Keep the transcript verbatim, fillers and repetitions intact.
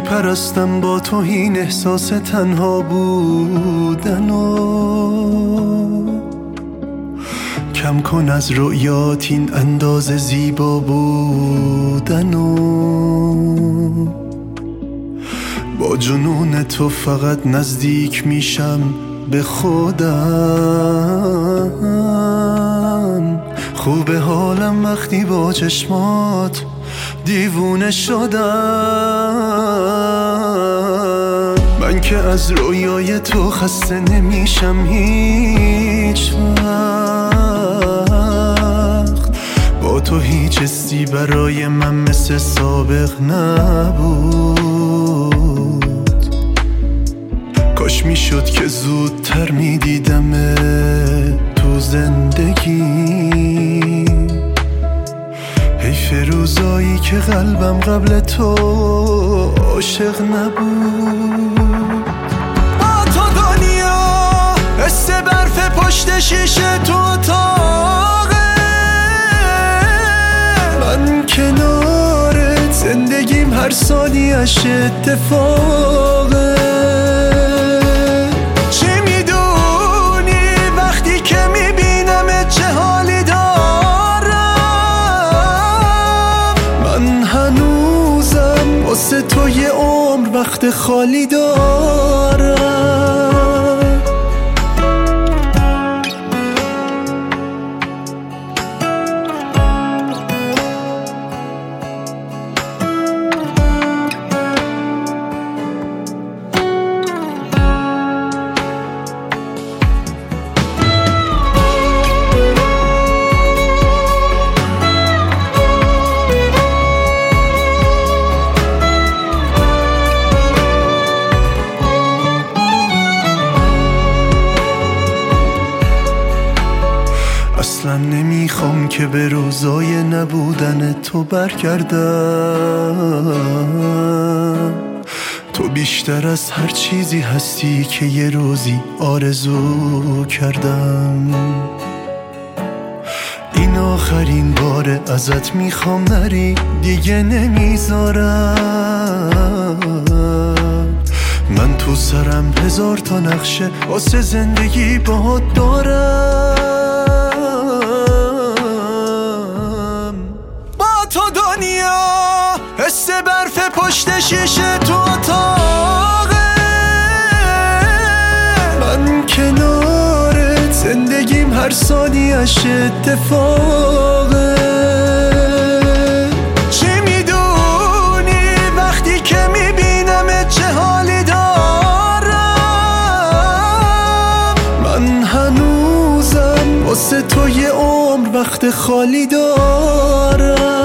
میپرستم با تو این احساس تنها بودن و کم کن از رؤیات این اندازه زیبا بودن و با جنون تو فقط نزدیک میشم به خودم. خوبه حالم وقتی با چشمات دیوونه شدم. من که از رویای تو خسته نمیشم هیچ وقت. با تو هیچ حسی برای من مثل سابق نبود. کاش میشد که زودتر میدیدم تو زندگی. حیف روزایی که قلبم قبل تو عاشق نبود. با تو دنیا حس برف پشت شیشه تو اتاقه. من کنارت زندگیم هر ثانیه‌اش اتفاقه. چی میدونی وقتی که میبینم چه حالی دارم. من هنوزم واسه تو یه عمر وقت خالی دارم. اصلا نمیخوام که به روزای نبودن تو برگردم. تو بیشتر از هر چیزی هستی که یه روزی آرزو کردم. این آخرین بار ازت میخوام نری، دیگه نمیذارم. من تو سرم هزار تا نقشه واسه زندگی باهات دارم. تو دنیا حس برف پشت شیشه تو اتاقه. من کنارت زندگیم هر ثانیه‌اش اتفاقه. چی میدونی وقتی که میبینم چه حالی دارم. من هنوزم واسه تو یه عمر وقت خالی دارم.